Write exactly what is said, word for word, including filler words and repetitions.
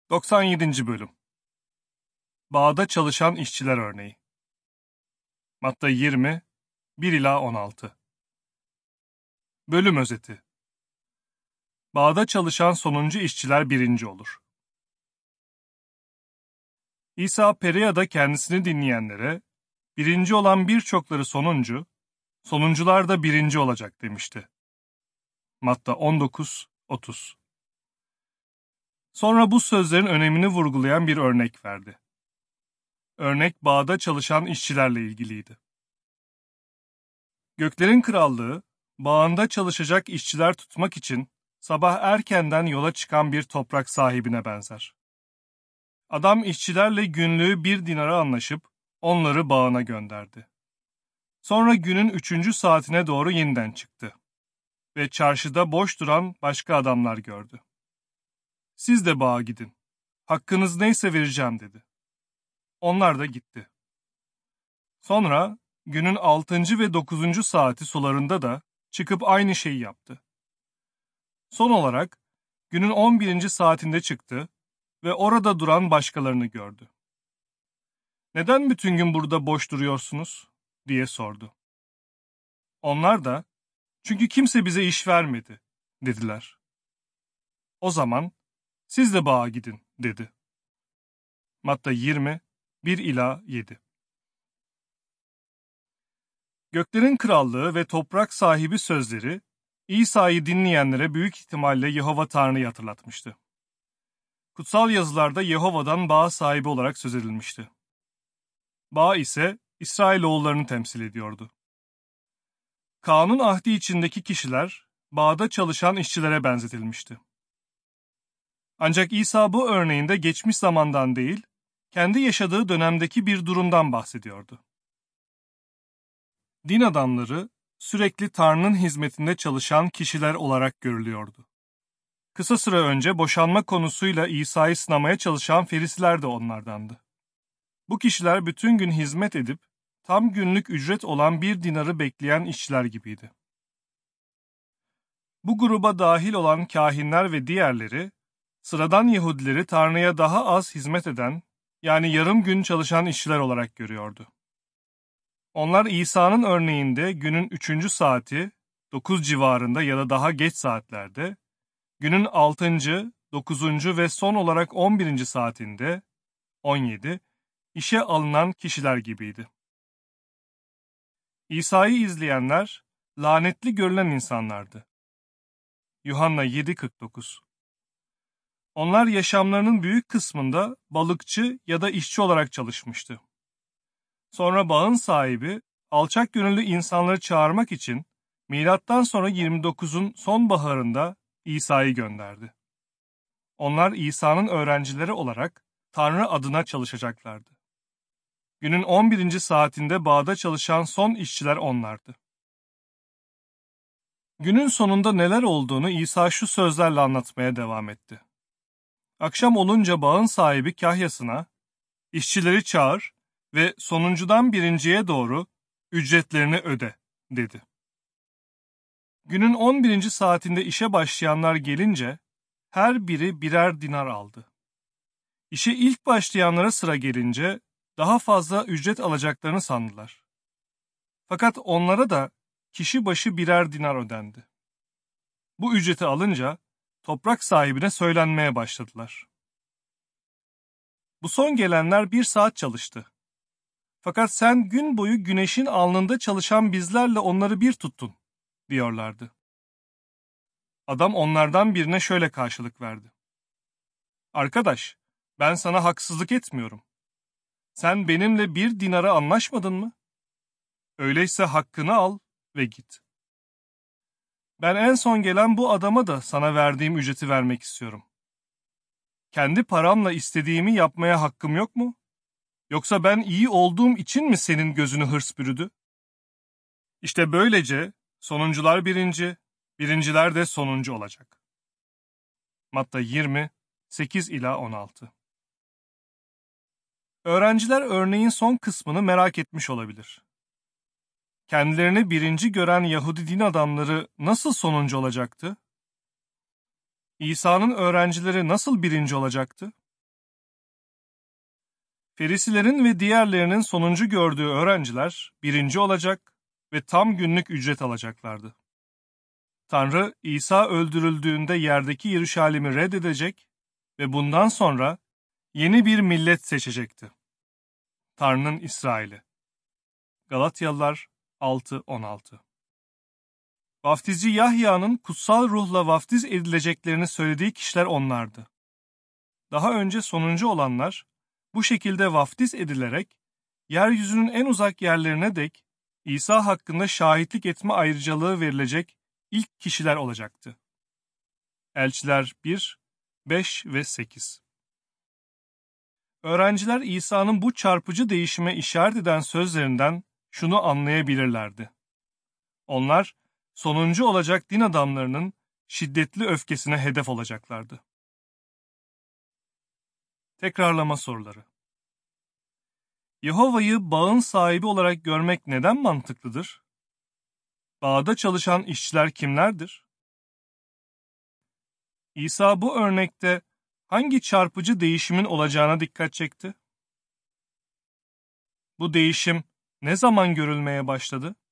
doksan yedinci Bölüm Bağda çalışan işçiler örneği. Matta yirmi, bir ila on altı. Bölüm özeti. Bağda çalışan sonuncu işçiler birinci olur. İsa Perea'da kendisini dinleyenlere, birinci olan birçokları sonuncu, sonuncular da birinci olacak demişti. Matta on dokuz, otuz. Sonra bu sözlerin önemini vurgulayan bir örnek verdi. Örnek bağda çalışan işçilerle ilgiliydi. Göklerin krallığı, bağında çalışacak işçiler tutmak için sabah erkenden yola çıkan bir toprak sahibine benzer. Adam işçilerle günlüğü bir dinara anlaşıp onları bağına gönderdi. Sonra günün üçüncü saatine doğru yeniden çıktı ve çarşıda boş duran başka adamlar gördü. Siz de bağa gidin, hakkınız neyse vereceğim dedi. Onlar da gitti. Sonra günün altıncı ve dokuzuncu saati sularında da çıkıp aynı şeyi yaptı. Son olarak günün on birinci saatinde çıktı ve orada duran başkalarını gördü. "Neden bütün gün burada boş duruyorsunuz?" diye sordu. Onlar da, "Çünkü kimse bize iş vermedi," dediler. O zaman, "Siz de bağa gidin," dedi. Matta yirmi, bir ila yedi. Göklerin krallığı ve toprak sahibi sözleri, İsa'yı dinleyenlere büyük ihtimalle Yehova Tanrı'yı hatırlatmıştı. Kutsal yazılarda Yehova'dan bağ sahibi olarak söz edilmişti. Bağ ise İsrailoğullarını temsil ediyordu. Kanun ahdi içindeki kişiler, bağda çalışan işçilere benzetilmişti. Ancak İsa bu örneğinde geçmiş zamandan değil, kendi yaşadığı dönemdeki bir durumdan bahsediyordu. Din adamları, sürekli Tanrı'nın hizmetinde çalışan kişiler olarak görülüyordu. Kısa süre önce boşanma konusuyla İsa'yı sınamaya çalışan Ferisiler de onlardandı. Bu kişiler bütün gün hizmet edip, tam günlük ücret olan bir dinarı bekleyen işçiler gibiydi. Bu gruba dahil olan kâhinler ve diğerleri, sıradan Yahudileri Tanrı'ya daha az hizmet eden, yani yarım gün çalışan işçiler olarak görüyordu. Onlar İsa'nın örneğinde günün üçüncü saati, dokuz civarında ya da daha geç saatlerde, günün altıncı, dokuzuncu ve son olarak on birinci saatinde, on yedi, işe alınan kişiler gibiydi. İsa'yı izleyenler, lanetli görülen insanlardı. Yuhanna yedi kırk dokuz. Onlar yaşamlarının büyük kısmında balıkçı ya da işçi olarak çalışmıştı. Sonra bağın sahibi, alçak gönüllü insanları çağırmak için milattan sonra yirmi dokuzun sonbaharında İsa'yı gönderdi. Onlar İsa'nın öğrencileri olarak Tanrı adına çalışacaklardı. Günün on birinci saatinde bağda çalışan son işçiler onlardı. Günün sonunda neler olduğunu İsa şu sözlerle anlatmaya devam etti. Akşam olunca bağın sahibi kahyasına, "İşçileri çağır ve sonuncudan birinciye doğru ücretlerini öde," dedi. Günün on birinci saatinde işe başlayanlar gelince her biri birer dinar aldı. İşe ilk başlayanlara sıra gelince daha fazla ücret alacaklarını sandılar. Fakat onlara da kişi başı birer dinar ödendi. Bu ücreti alınca toprak sahibine söylenmeye başladılar. "Bu son gelenler bir saat çalıştı. Fakat sen gün boyu güneşin alnında çalışan bizlerle onları bir tuttun," diyorlardı. Adam onlardan birine şöyle karşılık verdi. "Arkadaş, ben sana haksızlık etmiyorum. Sen benimle bir dinara anlaşmadın mı? Öyleyse hakkını al ve git. Ben en son gelen bu adama da sana verdiğim ücreti vermek istiyorum. Kendi paramla istediğimi yapmaya hakkım yok mu? Yoksa ben iyi olduğum için mi senin gözünü hırs bürüdü? İşte böylece sonuncular birinci, birinciler de sonuncu olacak." Matta yirmi, sekiz ila on altı. Öğrenciler örneğin son kısmını merak etmiş olabilir. Kendilerini birinci gören Yahudi din adamları nasıl sonuncu olacaktı? İsa'nın öğrencileri nasıl birinci olacaktı? Ferisilerin ve diğerlerinin sonuncu gördüğü öğrenciler birinci olacak ve tam günlük ücret alacaklardı. Tanrı, İsa öldürüldüğünde yerdeki Yeruşalim'i reddedecek ve bundan sonra yeni bir millet seçecekti. Tanrı'nın İsrail'i. Galatyalılar altı on altı. Vaftizci Yahya'nın kutsal ruhla vaftiz edileceklerini söylediği kişiler onlardı. Daha önce sonuncu olanlar, bu şekilde vaftiz edilerek, yeryüzünün en uzak yerlerine dek İsa hakkında şahitlik etme ayrıcalığı verilecek ilk kişiler olacaktı. Elçiler bir, beş ve sekiz. Öğrenciler İsa'nın bu çarpıcı değişime işaret eden sözlerinden şunu anlayabilirlerdi. Onlar, sonuncu olacak din adamlarının şiddetli öfkesine hedef olacaklardı. Tekrarlama soruları. Yehova'yı bağın sahibi olarak görmek neden mantıklıdır? Bağda çalışan işçiler kimlerdir? İsa bu örnekte hangi çarpıcı değişimin olacağına dikkat çekti? Bu değişim ne zaman görülmeye başladı?